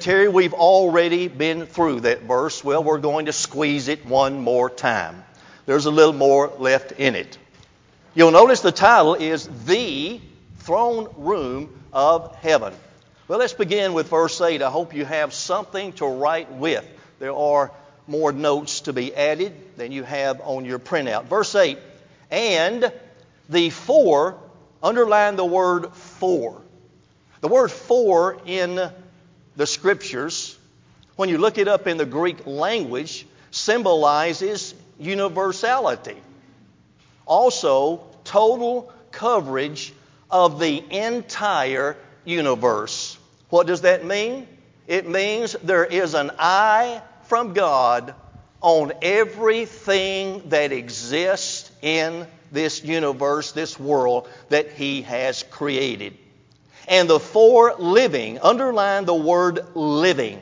Terry, we've already been through that verse. Well, we're going to squeeze it one more time. There's a little more left in it. You'll notice the title is The Throne Room of Heaven. Well, let's begin with verse 8. I hope you have something to write with. There are more notes to be added than you have on your printout. Verse 8, and the four, underline the word for. The word for in the Scriptures, when you look it up in the Greek language, symbolizes universality. Also, total coverage of the entire universe. What does that mean? It means there is an eye from God on everything that exists in this universe, this world that He has created. And the four living, underline the word living.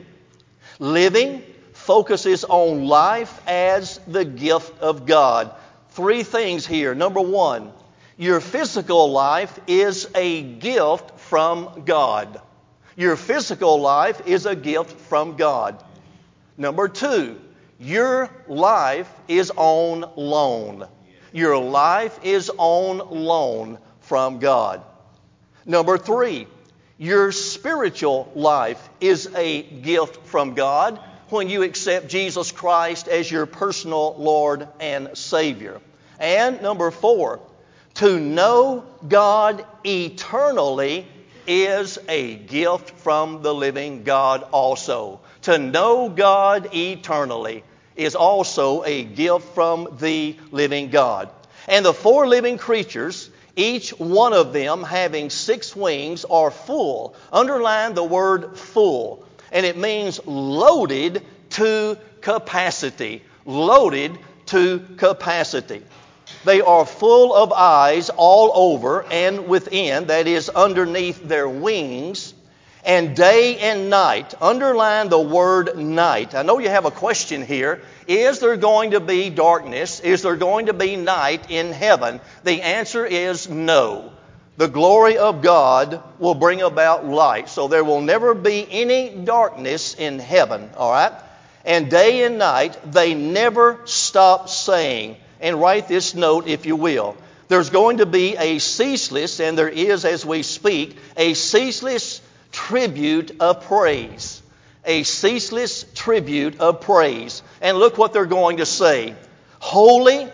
Living focuses on life as the gift of God. Three things here. Number one, your physical life is a gift from God. Your physical life is a gift from God. Number two, your life is on loan. Your life is on loan from God. Number three, your spiritual life is a gift from God when you accept Jesus Christ as your personal Lord and Savior. And number four, to know God eternally is a gift from the living God also. To know God eternally is also a gift from the living God. And the four living creatures, each one of them having 6 wings, are full. Underline the word full. And it means loaded to capacity. Loaded to capacity. They are full of eyes all over and within, that is, underneath their wings. And day and night, underline the word night. I know you have a question here. Is there going to be darkness? Is there going to be night in heaven? The answer is no. The glory of God will bring about light. So there will never be any darkness in heaven, all right? And day and night, they never stop saying, and write this note if you will. There's going to be a ceaseless, and there is as we speak, a ceaseless tribute of praise. A ceaseless tribute of praise. And look what they're going to say. Holy,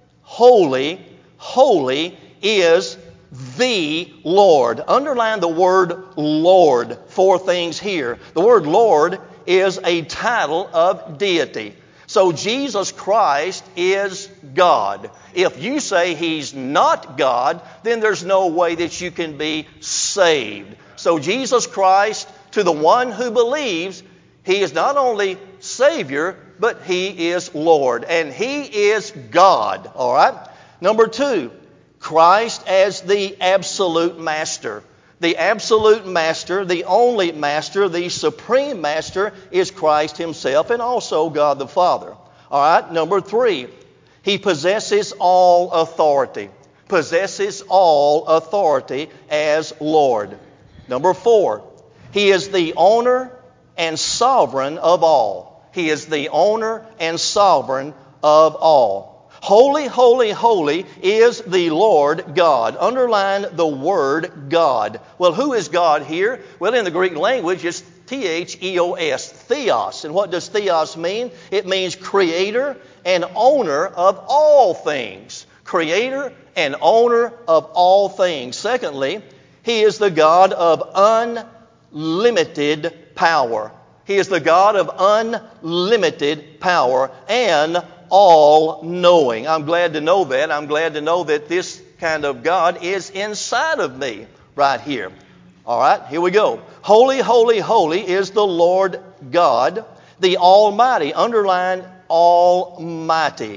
holy, holy is the Lord. Underline the word Lord. 4 things here. The word Lord is a title of deity. So Jesus Christ is God. If you say He's not God, then there's no way that you can be saved. So Jesus Christ, to the one who believes, He is not only Savior, but He is Lord. And He is God. All right? Number 2, Christ as the absolute master. The absolute master, the only master, the supreme master is Christ Himself and also God the Father. All right? Number 3, He possesses all authority. Possesses all authority as Lord. Number 4, He is the owner and sovereign of all. He is the owner and sovereign of all. Holy, holy, holy is the Lord God. Underline the word God. Well, who is God here? Well, in the Greek language, it's Theos, Theos. And what does Theos mean? It means creator and owner of all things. Creator and owner of all things. Secondly, He is the God of unlimited power. He is the God of unlimited power and all-knowing. I'm glad to know that. I'm glad to know that this kind of God is inside of me right here. All right, here we go. Holy, holy, holy is the Lord God, the Almighty. Underline Almighty.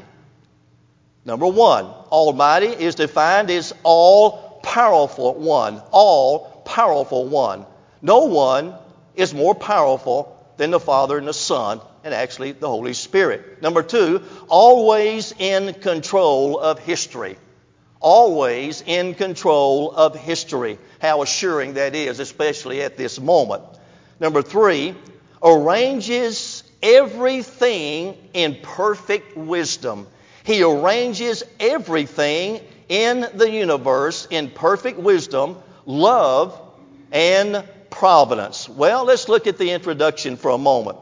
Number 1, Almighty is defined as all-powerful one. All-powerful one. No one is more powerful than the Father and the Son, and actually the Holy Spirit. Number 2, always in control of history. Always in control of history. How assuring that is, especially at this moment. Number 3, arranges everything in perfect wisdom. He arranges everything in the universe in perfect wisdom, love, and providence. Well, let's look at the introduction for a moment.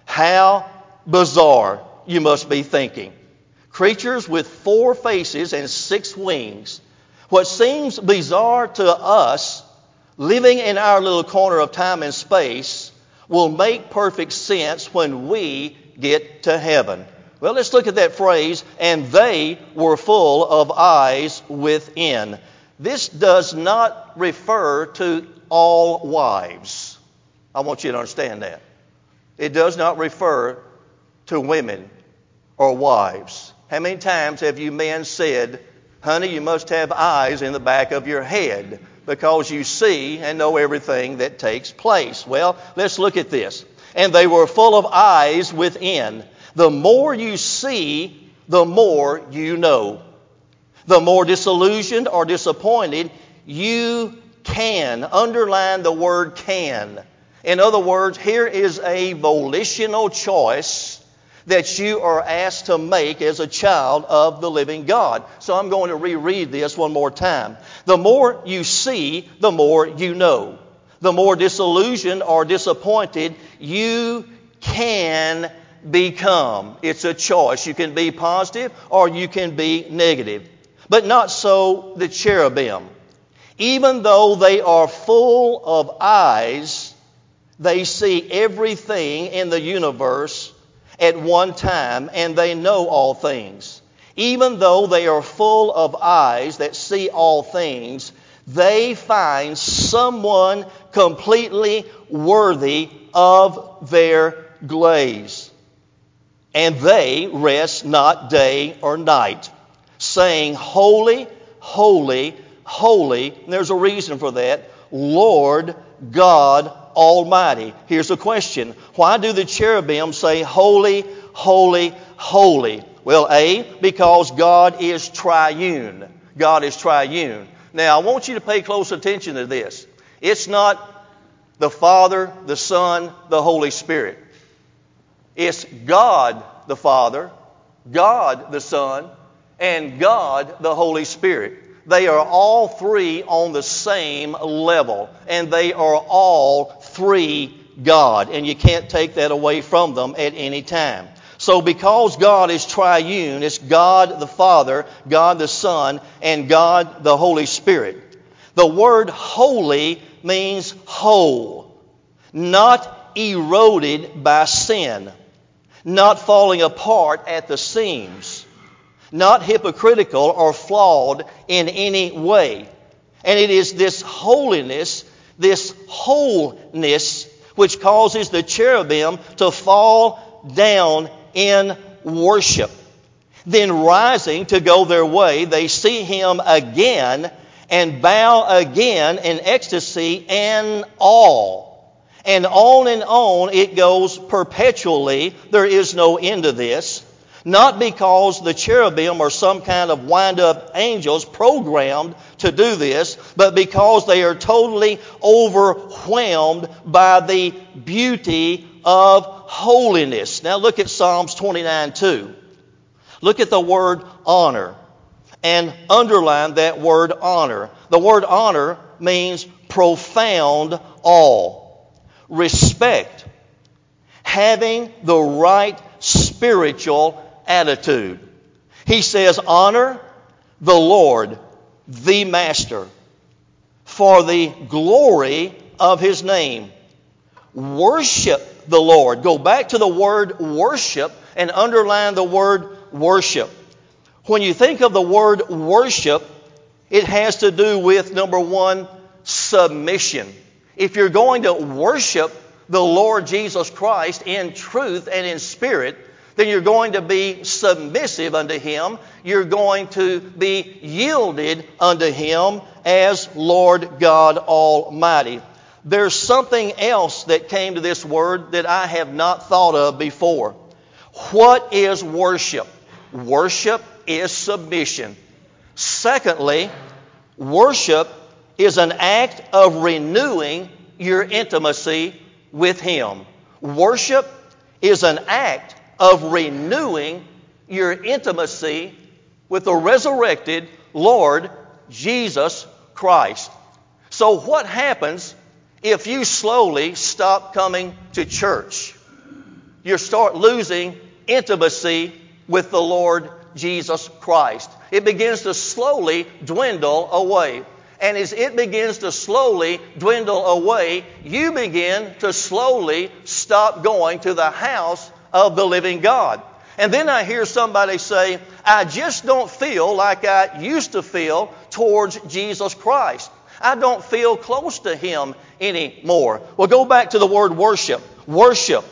How bizarre, you must be thinking. Creatures with 4 faces and 6 wings. What seems bizarre to us, living in our little corner of time and space, will make perfect sense when we get to heaven. Well, let's look at that phrase, and they were full of eyes within. This does not refer to all wives. I want you to understand that. It does not refer to women or wives. How many times have you men said, honey, you must have eyes in the back of your head because you see and know everything that takes place? Well, let's look at this. And they were full of eyes within. The more you see, the more you know. The more disillusioned or disappointed you can. Underline the word can. In other words, here is a volitional choice that you are asked to make as a child of the living God. So I'm going to reread this one more time. The more you see, the more you know. The more disillusioned or disappointed you can become. It's a choice. You can be positive or you can be negative. But not so the cherubim. Even though they are full of eyes, they see everything in the universe at one time, and they know all things. Even though they are full of eyes that see all things, they find someone completely worthy of their gaze. And they rest not day or night, saying, Holy, holy, holy. And there's a reason for that. Lord God Almighty. Here's a question. Why do the cherubim say, Holy, holy, holy? Well, A, because God is triune. God is triune. Now, I want you to pay close attention to this. It's not the Father, the Son, the Holy Spirit. It's God the Father, God the Son, and God the Holy Spirit. They are all 3 on the same level, and they are all 3 God, and you can't take that away from them at any time. So because God is triune, it's God the Father, God the Son, and God the Holy Spirit. The word holy means whole, not eroded by sin, not falling apart at the seams, not hypocritical or flawed in any way. And it is this holiness, this wholeness, which causes the cherubim to fall down in worship. Then rising to go their way, they see Him again and bow again in ecstasy and awe. And on it goes perpetually. There is no end to this. Not because the cherubim are some kind of wind-up angels programmed to do this, but because they are totally overwhelmed by the beauty of holiness. Now look at Psalms 29:2. Look at the word honor and underline that word honor. The word honor means profound awe, respect, having the right spiritual attitude. He says, honor the Lord, the Master, for the glory of His name. Worship the Lord. Go back to the word worship and underline the word worship. When you think of the word worship, it has to do with, number 1, submission. If you're going to worship the Lord Jesus Christ in truth and in spirit, then you're going to be submissive unto Him. You're going to be yielded unto Him as Lord God Almighty. There's something else that came to this word that I have not thought of before. What is worship? Worship is submission. Secondly, worship is an act of renewing your intimacy with Him. Worship is an act of renewing your intimacy with the resurrected Lord Jesus Christ. So what happens if you slowly stop coming to church? You start losing intimacy with the Lord Jesus Christ. It begins to slowly dwindle away. And as it begins to slowly dwindle away, you begin to slowly stop going to the house of the living God. And then I hear somebody say, I just don't feel like I used to feel towards Jesus Christ. I don't feel close to Him anymore. Well, go back to the word worship. Worship.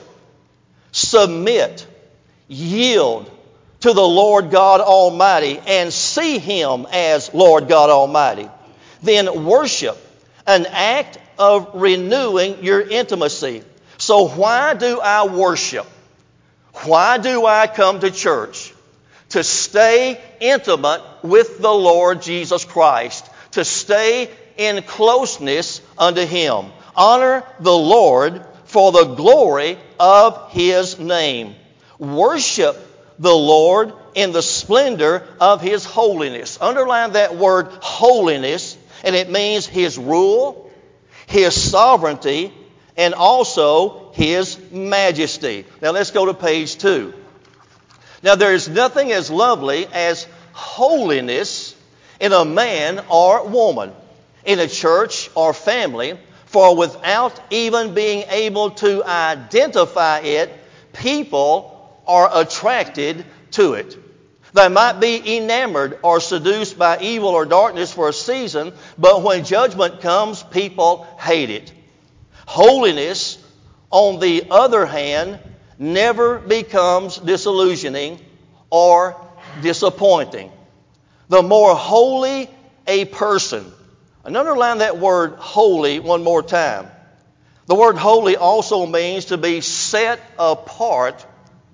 Submit. Yield to the Lord God Almighty and see Him as Lord God Almighty. Then worship, an act of renewing your intimacy. So why do I worship? Why do I come to church? To stay intimate with the Lord Jesus Christ. To stay in closeness unto Him. Honor the Lord for the glory of His name. Worship the Lord in the splendor of His holiness. Underline that word holiness, and it means His rule, His sovereignty, and also His majesty. Now let's go to page 2. Now there is nothing as lovely as holiness in a man or woman, in a church or family, for without even being able to identify it, people are attracted to it. They might be enamored or seduced by evil or darkness for a season, but when judgment comes, people hate it. Holiness, on the other hand, never becomes disillusioning or disappointing. The more holy a person, and underline that word holy one more time. The word holy also means to be set apart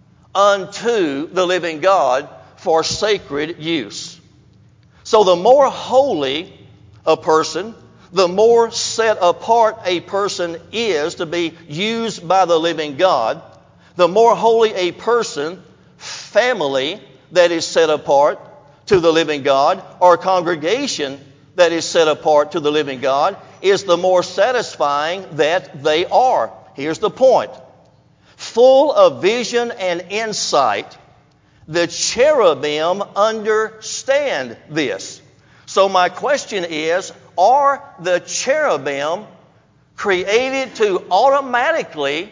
unto the living God for sacred use. So the more holy a person, the more set apart a person is to be used by the living God, the more holy a person, family that is set apart to the living God, or congregation that is set apart to the living God, is the more satisfying that they are. Here's the point. Full of vision and insight, the cherubim understand this. So my question is, are the cherubim created to automatically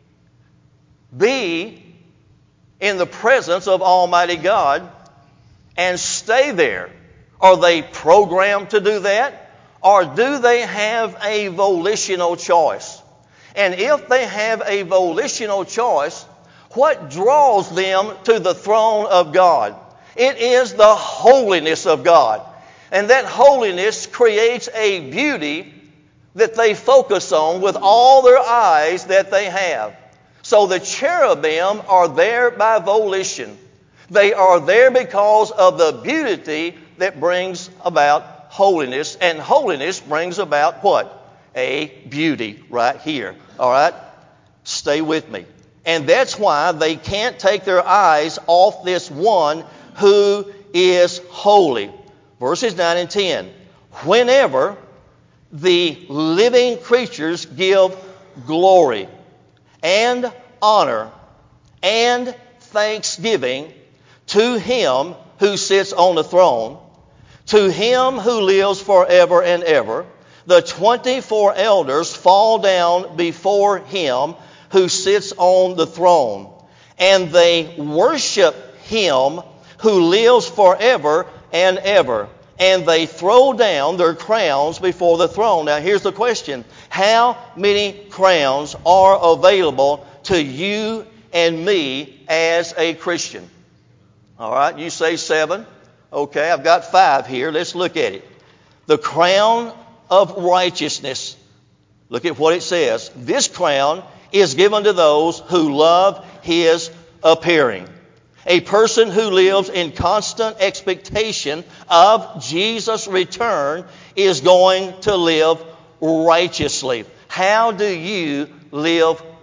be in the presence of Almighty God and stay there? Are they programmed to do that? Or do they have a volitional choice? And if they have a volitional choice, what draws them to the throne of God? It is the holiness of God. And that holiness creates a beauty that they focus on with all their eyes that they have. So the cherubim are there by volition. They are there because of the beauty that brings about holiness. And holiness brings about what? A beauty right here. All right? Stay with me. And that's why they can't take their eyes off this one who is holy. Verses 9 and 10. Whenever the living creatures give glory and honor and thanksgiving to Him who sits on the throne, to Him who lives forever and ever, the 24 elders fall down before Him who sits on the throne, and they worship Him who lives forever and ever. And they throw down their crowns before the throne. Now here's the question. How many crowns are available to you and me as a Christian? All right, you say 7. Okay, I've got 5 here. Let's look at it. The crown of righteousness. Look at what it says. This crown is given to those who love His appearing. A person who lives in constant expectation of Jesus' return is going to live righteously. How do you live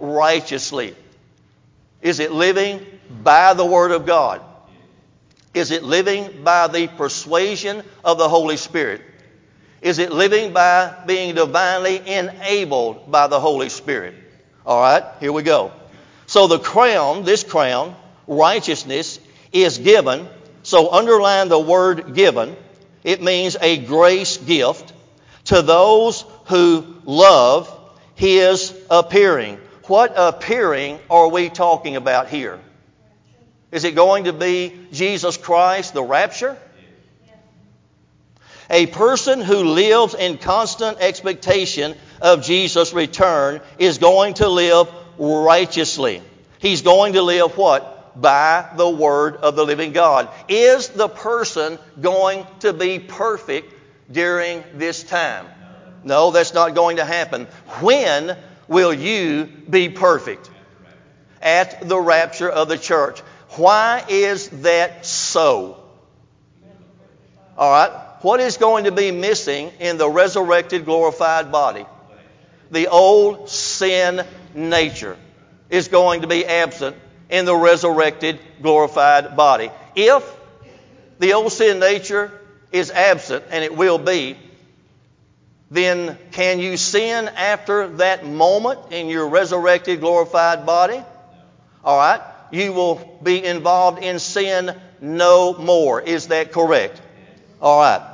righteously? Is it living by the Word of God? Is it living by the persuasion of the Holy Spirit? Is it living by being divinely enabled by the Holy Spirit? All right, here we go. So the crown, this crown, righteousness, is given. So underline the word given. It means a grace gift to those who love His appearing. What appearing are we talking about here? Is it going to be Jesus Christ, the rapture? A person who lives in constant expectation of Jesus' return is going to live righteously. He's going to live what? By the Word of the living God. Is the person going to be perfect during this time? No, that's not going to happen. When will you be perfect? At the rapture of the church. Why is that so? All right. What is going to be missing in the resurrected, glorified body? The old sin nature is going to be absent in the resurrected, glorified body. If the old sin nature is absent, and it will be, then can you sin after that moment in your resurrected, glorified body? All right. You will be involved in sin no more. Is that correct? All right.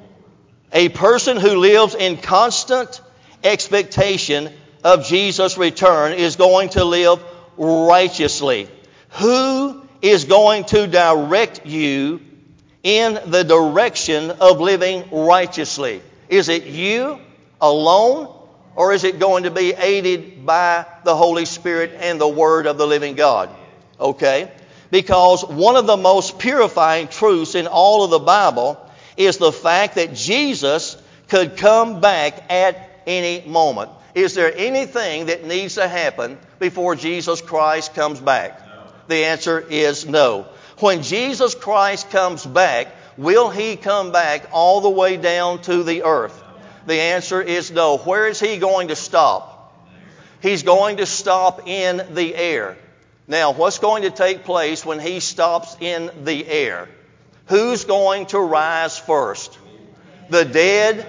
A person who lives in constant expectation of Jesus' return is going to live righteously. Who is going to direct you in the direction of living righteously? Is it you alone, or is it going to be aided by the Holy Spirit and the Word of the living God? Okay? Because one of the most purifying truths in all of the Bible is the fact that Jesus could come back at any moment. Is there anything that needs to happen before Jesus Christ comes back? No. The answer is no. When Jesus Christ comes back, will He come back all the way down to the earth? No. The answer is no. Where is He going to stop? He's going to stop in the air. Now, what's going to take place when He stops in the air? Who's going to rise first? The dead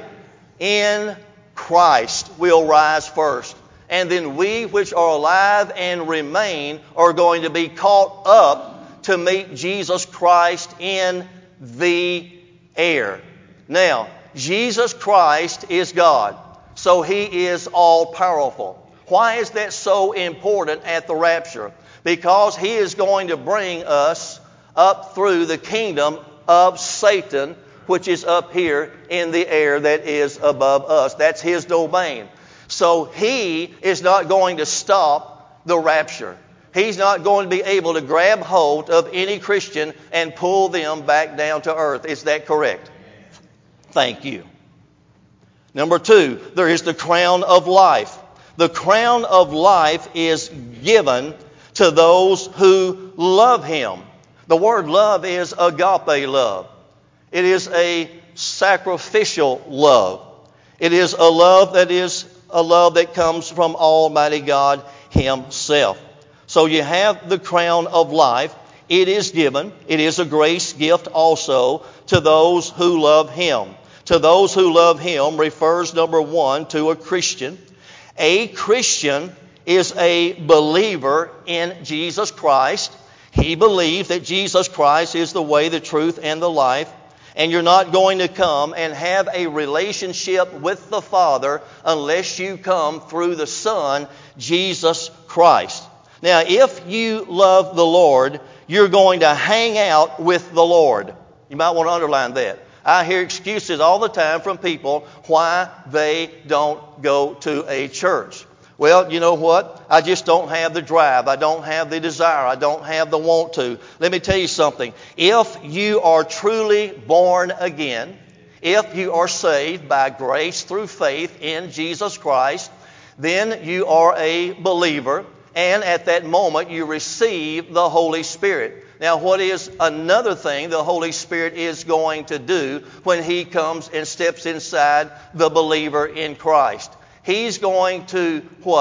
in Christ will rise first. And then we which are alive and remain are going to be caught up to meet Jesus Christ in the air. Now, Jesus Christ is God, so He is all-powerful. Why is that so important at the rapture? Because He is going to bring us up through the kingdom of Satan, which is up here in the air that is above us. That's His domain. So He is not going to stop the rapture. He's not going to be able to grab hold of any Christian and pull them back down to earth. Is that correct? Thank you. Number 2, there is the crown of life. The crown of life is given to those who love Him. The word love is agape love. It is a sacrificial love. It is a love that comes from Almighty God Himself. So you have the crown of life. It is given. It is a grace gift also to those who love Him. To those who love Him refers, number 1, to a Christian. A Christian is a believer in Jesus Christ. He believes that Jesus Christ is the way, the truth, and the life. And you're not going to come and have a relationship with the Father unless you come through the Son, Jesus Christ. Now, if you love the Lord, you're going to hang out with the Lord. You might want to underline that. I hear excuses all the time from people why they don't go to a church. Well, you know what? I just don't have the drive. I don't have the desire. I don't have the want to. Let me tell you something. If you are truly born again, if you are saved by grace through faith in Jesus Christ, then you are a believer, and at that moment you receive the Holy Spirit. Now, what is another thing the Holy Spirit is going to do when He comes and steps inside the believer in Christ? He's going to what?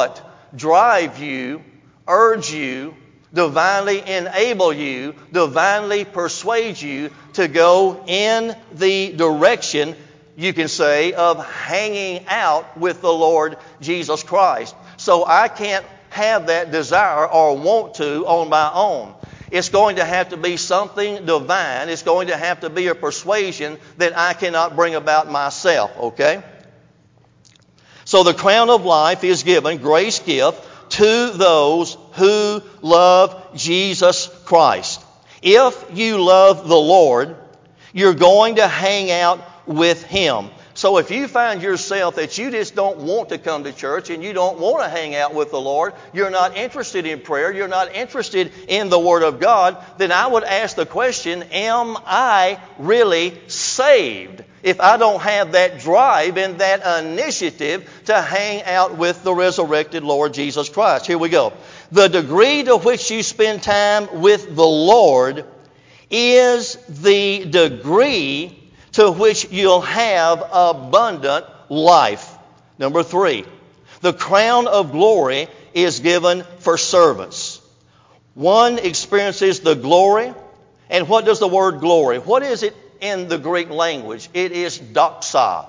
drive you, urge you, divinely enable you, divinely persuade you to go in the direction, you can say, of hanging out with the Lord Jesus Christ. So I can't have that desire or want to on my own. It's going to have to be something divine. It's going to have to be a persuasion that I cannot bring about myself, okay? So the crown of life is given, grace gift, to those who love Jesus Christ. If you love the Lord, you're going to hang out with Him. So if you find yourself that you just don't want to come to church and you don't want to hang out with the Lord, you're not interested in prayer, you're not interested in the Word of God, then I would ask the question, am I really saved? If I don't have that drive and that initiative to hang out with the resurrected Lord Jesus Christ. Here we go. The degree to which you spend time with the Lord is the degree to which you'll have abundant life. Number 3, the crown of glory is given for servants. One experiences the glory. And what does the word glory? What is it in the Greek language? It is doxa.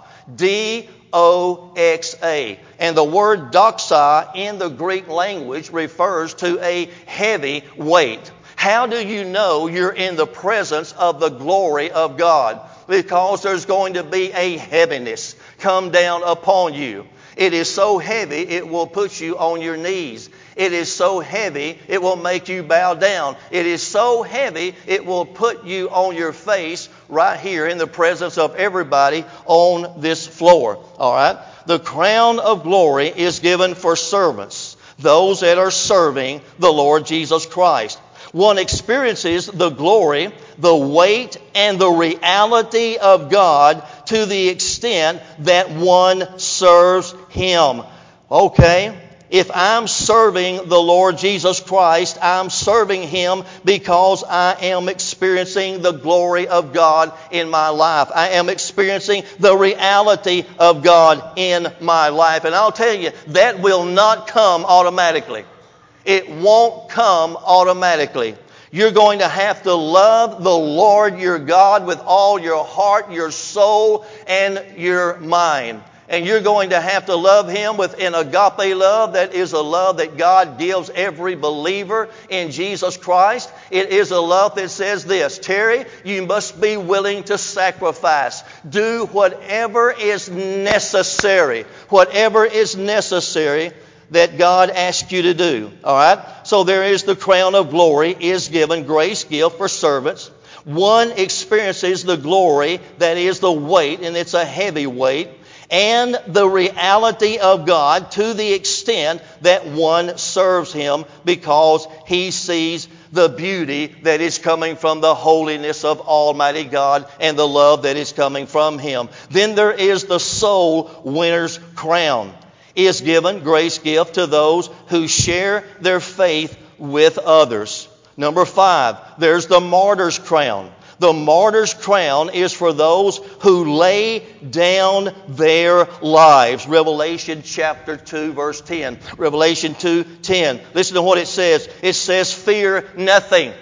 D-O-X-A. And the word doxa in the Greek language refers to a heavy weight. How do you know you're in the presence of the glory of God? Because there's going to be a heaviness come down upon you. It is so heavy it will put you on your knees. It is so heavy it will make you bow down. It is so heavy it will put you on your face right here in the presence of everybody on this floor. All right? The crown of glory is given for servants, those that are serving the Lord Jesus Christ. One experiences the glory, the weight, and the reality of God to the extent that one serves Him. Okay? If I'm serving the Lord Jesus Christ, I'm serving Him because I am experiencing the glory of God in my life. I am experiencing the reality of God in my life. And I'll tell you, that will not come automatically. It won't come automatically. You're going to have to love the Lord your God with all your heart, your soul, and your mind. And you're going to have to love Him with an agape love. That is a love that God gives every believer in Jesus Christ. It is a love that says this, Terry, you must be willing to sacrifice. Do whatever is necessary. Whatever is necessary that God asks you to do. All right? So there is the crown of glory is given, grace gift for servants. One experiences the glory, that is the weight, and it's a heavy weight, and the reality of God to the extent that one serves Him because he sees the beauty that is coming from the holiness of Almighty God and the love that is coming from Him. Then there is the soul winner's crown. Is given, grace gift, to those who share their faith with others. Number 5, there's the martyr's crown. The martyr's crown is for those who lay down their lives. Revelation chapter 2, verse 10. Revelation 2:10. Listen to what it says. It says, fear nothing.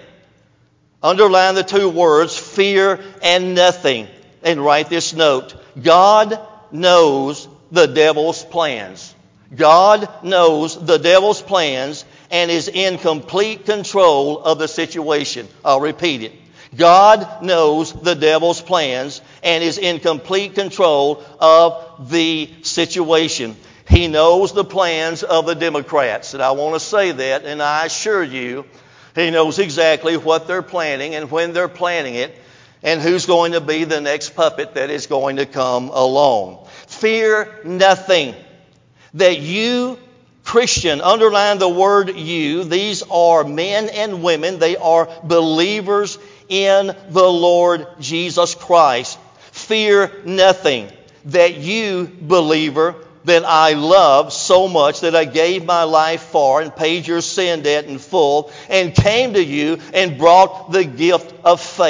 Underline the two words, fear and nothing. And write this note. God knows the devil's plans. God knows the devil's plans and is in complete control of the situation. I'll repeat it. God knows the devil's plans and is in complete control of the situation. He knows the plans of the Democrats. And I want to say that, and I assure you, He knows exactly what they're planning and when they're planning it and who's going to be the next puppet that is going to come along. Fear nothing. That you, Christian, underline the word you. These are men and women. They are believers in the Lord Jesus Christ. Fear nothing. That you, believer, that I love so much that I gave my life for and paid your sin debt in full and came to you and brought the gift of faith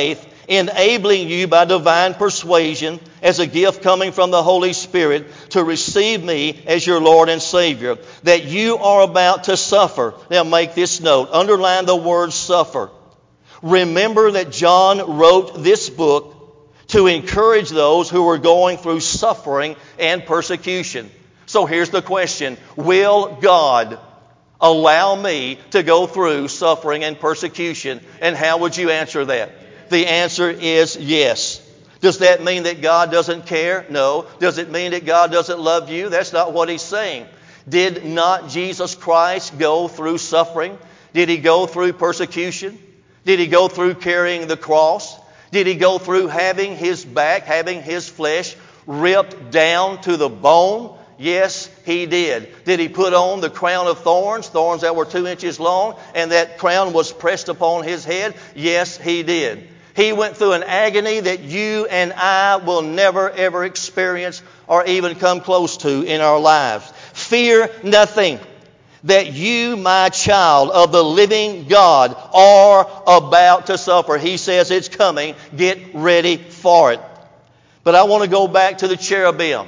enabling you by divine persuasion as a gift coming from the Holy Spirit to receive me as your Lord and Savior, that you are about to suffer. Now make this note. Underline the word suffer. Remember that John wrote this book to encourage those who were going through suffering and persecution. So here's the question. Will God allow me to go through suffering and persecution? And how would you answer that? The answer is yes. Does that mean that God doesn't care? No. Does it mean that God doesn't love you? That's not what He's saying. Did not Jesus Christ go through suffering? Did He go through persecution? Did He go through carrying the cross? Did He go through having His back, having His flesh ripped down to the bone? Yes, He did. Did He put on the crown of thorns, thorns that were 2 inches long, and that crown was pressed upon His head? Yes, He did. He went through an agony that you and I will never ever experience or even come close to in our lives. Fear nothing. That you, my child of the living God, are about to suffer. He says it's coming. Get ready for it. But I want to go back to the cherubim.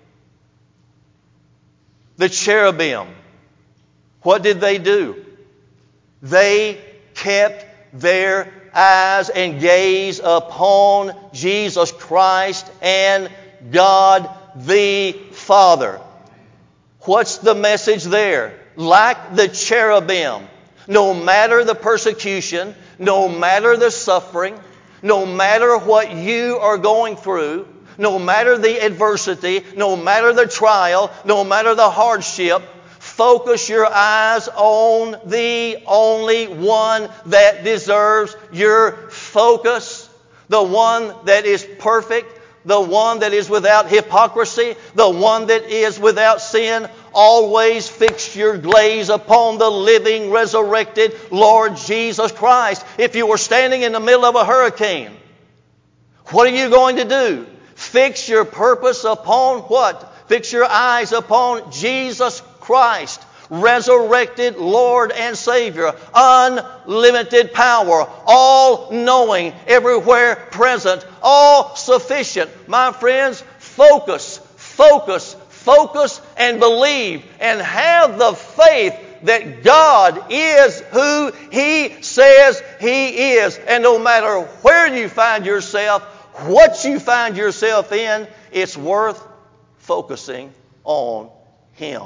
The cherubim. What did they do? They kept their eyes and gaze upon Jesus Christ and God the Father. What's the message there? Like the cherubim, no matter the persecution, no matter the suffering, no matter what you are going through, no matter the adversity, no matter the trial, no matter the hardship, focus your eyes on the only one that deserves your focus, the one that is perfect, the one that is without hypocrisy, the one that is without sin. Always fix your gaze upon the living, resurrected Lord Jesus Christ. If you were standing in the middle of a hurricane, what are you going to do? Fix your purpose upon what? Fix your eyes upon Jesus Christ, resurrected Lord and Savior, unlimited power, all-knowing, everywhere present, all-sufficient. My friends, focus and believe and have the faith that God is who He says He is. And no matter where you find yourself, what you find yourself in, it's worth focusing on Him.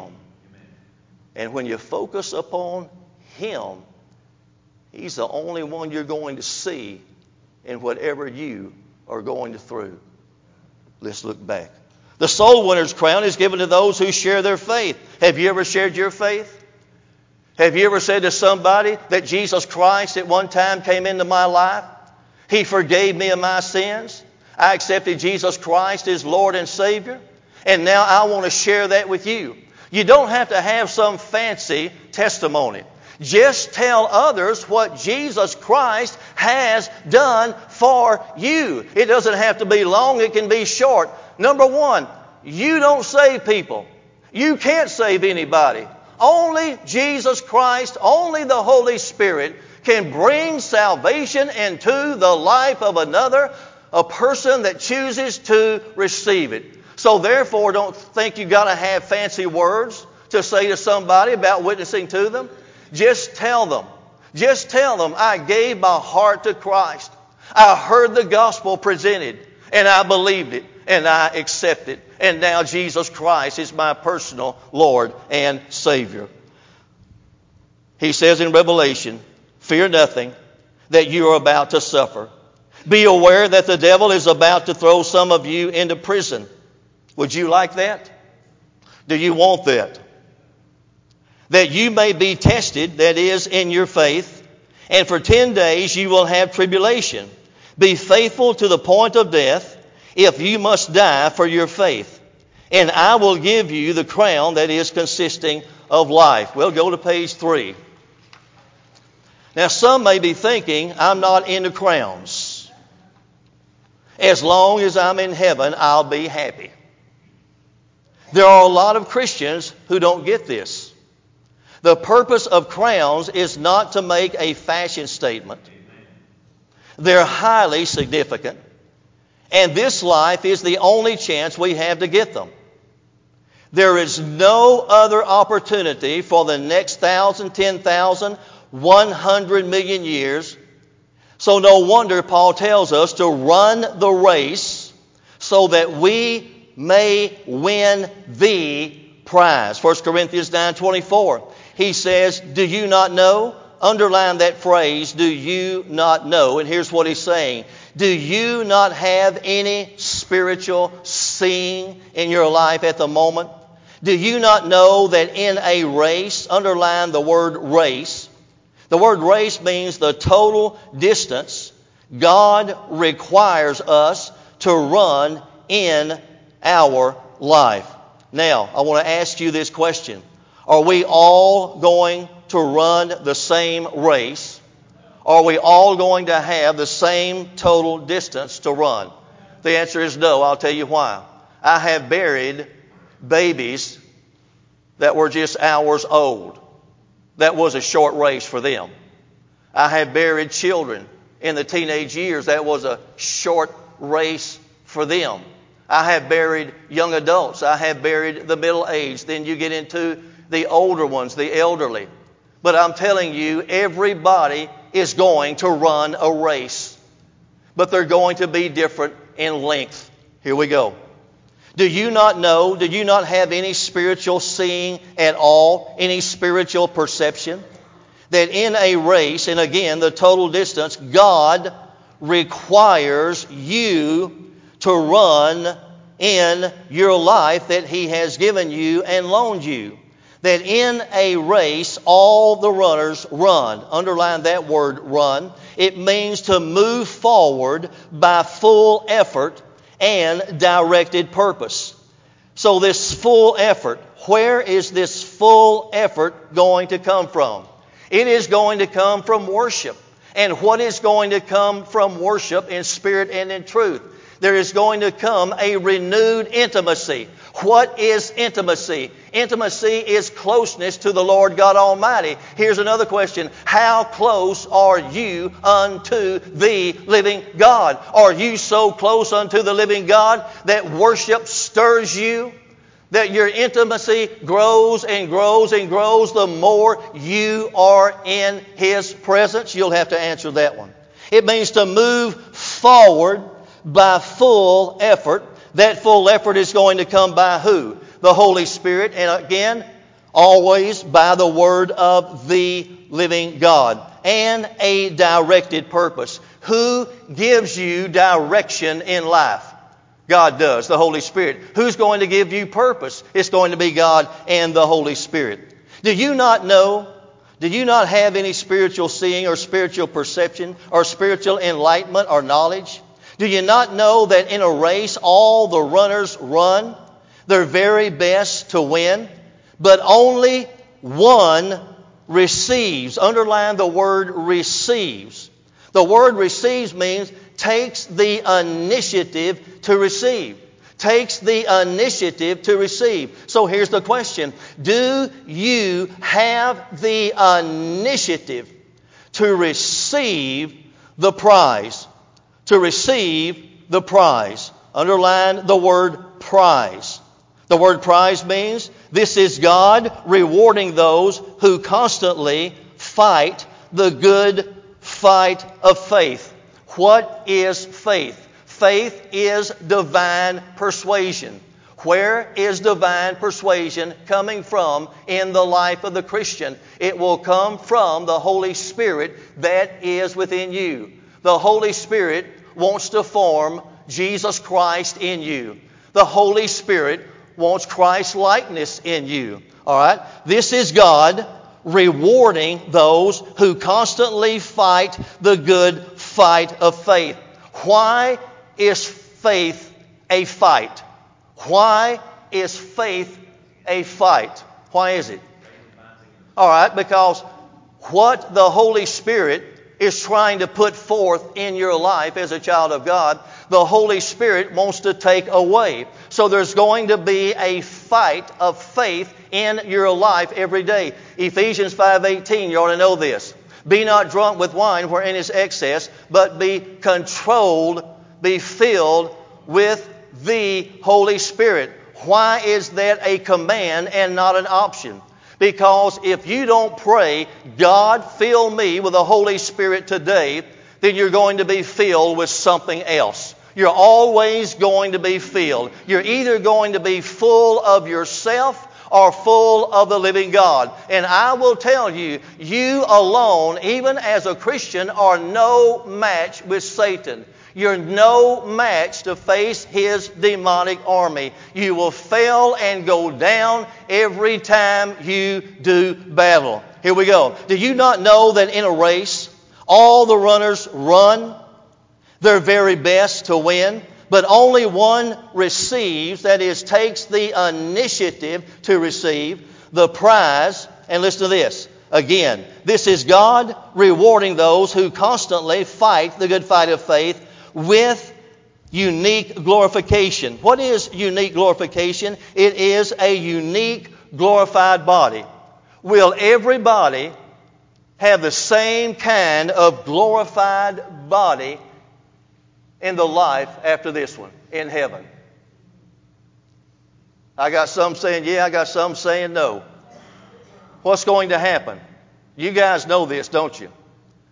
And when you focus upon Him, He's the only one you're going to see in whatever you are going through. Let's look back. The soul winner's crown is given to those who share their faith. Have you ever shared your faith? Have you ever said to somebody that Jesus Christ at one time came into my life? He forgave me of my sins. I accepted Jesus Christ as Lord and Savior. And now I want to share that with you. You don't have to have some fancy testimony. Just tell others what Jesus Christ has done for you. It doesn't have to be long. It can be short. Number one, you don't save people. You can't save anybody. Only Jesus Christ, only the Holy Spirit can bring salvation into the life of another, a person that chooses to receive it. So therefore, don't think you got to have fancy words to say to somebody about witnessing to them. Just tell them. Just tell them, I gave my heart to Christ. I heard the gospel presented, and I believed it, and I accepted it. And now Jesus Christ is my personal Lord and Savior. He says in Revelation, fear nothing, that you are about to suffer. Be aware that the devil is about to throw some of you into prison. Would you like that? Do you want that? That you may be tested, that is, in your faith, and for 10 days you will have tribulation. Be faithful to the point of death, if you must die for your faith. And I will give you the crown that is consisting of life. We'll go to page 3. Now some may be thinking, I'm not into crowns. As long as I'm in heaven, I'll be happy. There are a lot of Christians who don't get this. The purpose of crowns is not to make a fashion statement. They're highly significant. And this life is the only chance we have to get them. There is no other opportunity for the next 1,000, 10,000, 100 million years. So no wonder Paul tells us to run the race so that we may win the prize. 1 Corinthians 9:24. He says, do you not know? Underline that phrase, do you not know? And here's what he's saying. Do you not have any spiritual seeing in your life at the moment? Do you not know that in a race, underline the word race. The word race means the total distance God requires us to run in our life. Now, I want to ask you this question. Are we all going to run the same race? Are we all going to have the same total distance to run? The answer is no. I'll tell you why. I have buried babies that were just hours old. That was a short race for them. I have buried children in the teenage years. That was a short race for them. I have buried young adults. I have buried the middle-aged. Then you get into the older ones, the elderly. But I'm telling you, everybody is going to run a race. But they're going to be different in length. Here we go. Do you not know, do you not have any spiritual seeing at all, any spiritual perception? That in a race, and again, the total distance, God requires you to run in your life that He has given you and loaned you. That in a race, all the runners run. Underline that word, run. It means to move forward by full effort and directed purpose. So this full effort, where is this full effort going to come from? It is going to come from worship. And what is going to come from worship in spirit and in truth? There is going to come a renewed intimacy. What is intimacy? Intimacy is closeness to the Lord God Almighty. Here's another question. How close are you unto the living God? Are you so close unto the living God that worship stirs you? That your intimacy grows and grows and grows the more you are in His presence? You'll have to answer that one. It means to move forward by full effort. That full effort is going to come by who? The Holy Spirit. And again, always by the Word of the living God. And a directed purpose. Who gives you direction in life? God does, the Holy Spirit. Who's going to give you purpose? It's going to be God and the Holy Spirit. Do you not know? Do you not have any spiritual seeing or spiritual perception or spiritual enlightenment or knowledge? Do you not know that in a race all the runners run their very best to win, but only one receives? Underline the word receives. The word receives means takes the initiative to receive. Takes the initiative to receive. So here's the question. Do you have the initiative to receive the prize? To receive the prize. Underline the word prize. The word prize means this is God rewarding those who constantly fight the good fight of faith. What is faith? Faith is divine persuasion. Where is divine persuasion coming from in the life of the Christian? It will come from the Holy Spirit that is within you. The Holy Spirit wants to form Jesus Christ in you. The Holy Spirit wants Christ's likeness in you. All right? This is God rewarding those who constantly fight the good fight of faith. Why is faith a fight? Why is faith a fight? Why is it? All right, because what the Holy Spirit is trying to put forth in your life as a child of God, the Holy Spirit wants to take away. So there's going to be a fight of faith in your life every day. Ephesians 5:18, you ought to know this. Be not drunk with wine wherein is excess, but be controlled, be filled with the Holy Spirit. Why is that a command and not an option? Because if you don't pray, God, fill me with the Holy Spirit today, then you're going to be filled with something else. You're always going to be filled. You're either going to be full of yourself or full of the living God. And I will tell you, you alone, even as a Christian, are no match with Satan. You're no match to face his demonic army. You will fail and go down every time you do battle. Here we go. Do you not know that in a race, all the runners run their very best to win, but only one receives, that is, takes the initiative to receive the prize? And listen to this. Again, this is God rewarding those who constantly fight the good fight of faith with unique glorification. What is unique glorification? It is a unique glorified body. Will everybody have the same kind of glorified body in the life after this one, in heaven? I got some saying yeah, I got some saying no. What's going to happen? You guys know this, don't you?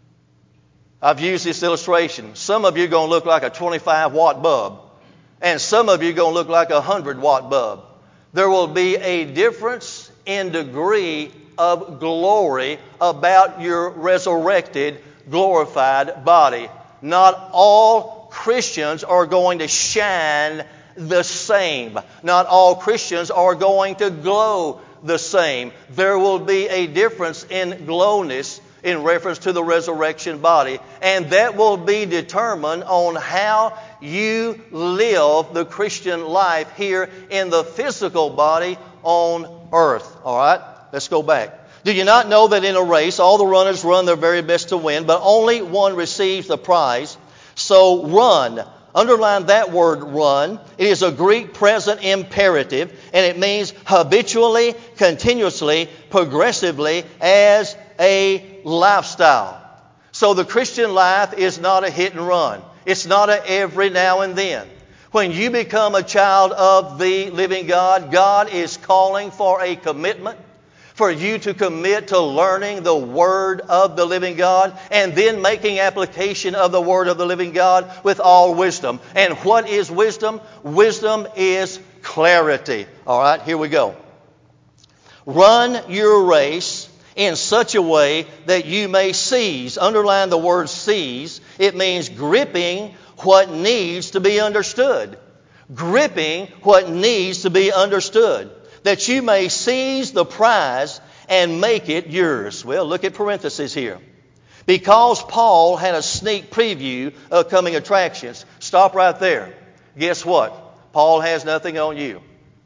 I've used this illustration. Some of you are going to look like a 25-watt bulb, and some of you are going to look like a 100-watt bulb. There will be a difference in degree of glory about your resurrected, glorified body. Not all Christians are going to shine the same. Not all Christians are going to glow the same. There will be a difference in glowness in reference to the resurrection body. And that will be determined on how you live the Christian life here in the physical body on earth. All right? Let's go back. Do you not know that in a race all the runners run their very best to win, but only one receives the prize? So run. Underline that word run. It is a Greek present imperative, and it means habitually, continuously, progressively, as a lifestyle. So the Christian life is not a hit and run. It's not a every now and then. When you become a child of the living God, God is calling for a commitment, for you to commit to learning the Word of the living God and then making application of the Word of the living God with all wisdom. And what is wisdom? Wisdom is clarity. All right, here we go. Run your race in such a way that you may seize. Underline the word seize. It means gripping what needs to be understood. Gripping what needs to be understood. That you may seize the prize and make it yours. Well, look at parentheses here. Because Paul had a sneak preview of coming attractions. Stop right there. Guess what? Paul has nothing on you.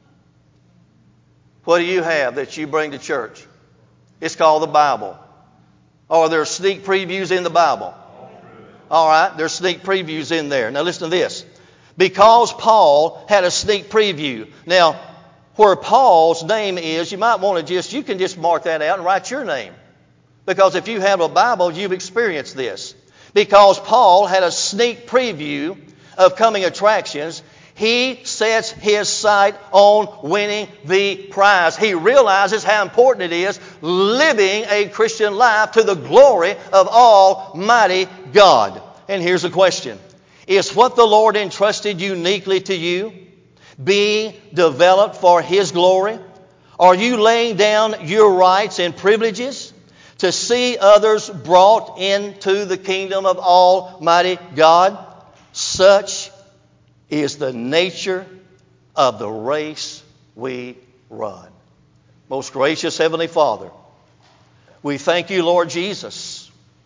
What do you have that you bring to church? It's called the Bible. Are there sneak previews in the Bible? All right, there's sneak previews in there. Now listen to this. Because Paul had a sneak preview. Now, where Paul's name is, you might want to you can just mark that out and write your name. Because if you have a Bible, you've experienced this. Because Paul had a sneak preview of coming attractions, he sets his sight on winning the prize. He realizes how important it is living a Christian life to the glory of Almighty God. And here's a question. Is what the Lord entrusted uniquely to you being developed for His glory? Are you laying down your rights and privileges to see others brought into the kingdom of Almighty God? Such is the nature of the race we run. Most gracious Heavenly Father, we thank you, Lord Jesus,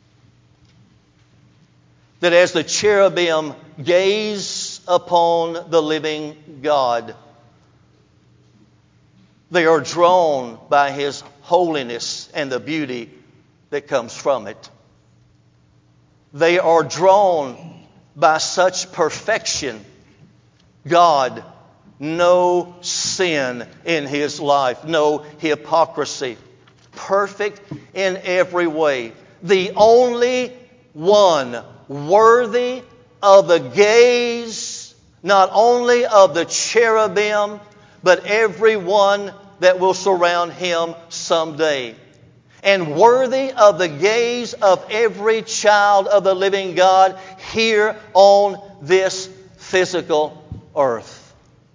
that as the cherubim gaze upon the living God, they are drawn by His holiness and the beauty that comes from it. They are drawn by such perfection. God, no sin in His life, no hypocrisy, perfect in every way. The only one worthy of the gaze not only of the cherubim, but everyone that will surround Him someday. And worthy of the gaze of every child of the living God here on this physical earth.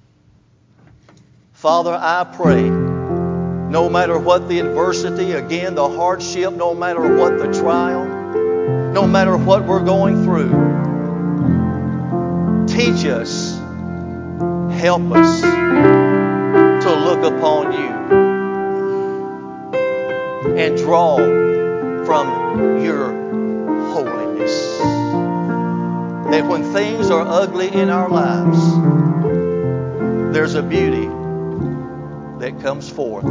Father, I pray, no matter what the adversity, again, the hardship, no matter what the trial, no matter what we're going through, teach us, help us to look upon You and draw from Your holiness. That when things are ugly in our lives, there's a beauty that comes forth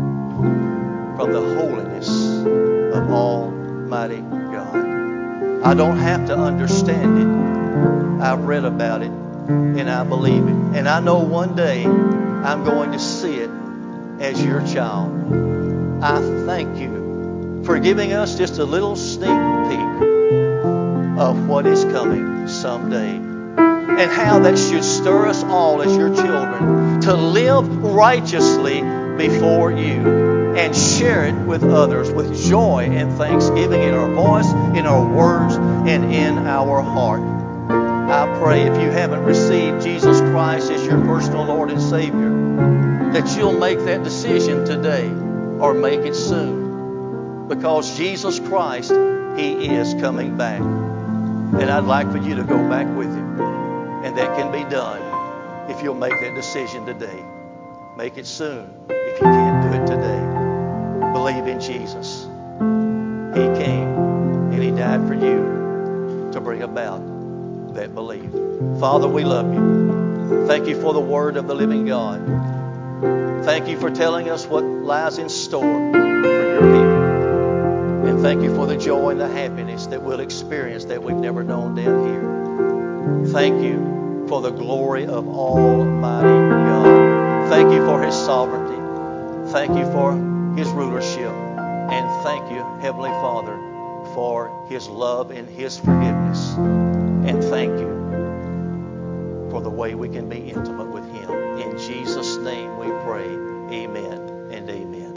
from the holiness of Almighty God. I don't have to understand it. I've read about it and I believe it. And I know one day I'm going to see it as Your child. I thank You for giving us just a little sneak peek of what is coming someday. And how that should stir us all as Your children to live righteously before You and share it with others with joy and thanksgiving in our voice, in our words, and in our heart. I pray if you haven't received Jesus Christ as your personal Lord and Savior, that you'll make that decision today or make it soon. Because Jesus Christ, He is coming back. And I'd like for you to go back with Him. And that can be done if you'll make that decision today. Make it soon if you can't do it today. Believe in Jesus. He came and He died for you to bring about that belief. Father, we love You. Thank You for the Word of the living God. Thank You for telling us what lies in store for Your people. And thank You for the joy and the happiness that we'll experience that we've never known down here. Thank You for the glory of Almighty God. Thank You for His sovereignty. Thank You for His rulership. And thank You, Heavenly Father, for His love and His forgiveness. And thank You for the way we can be intimate with Him. In Jesus' name we pray. Amen and amen.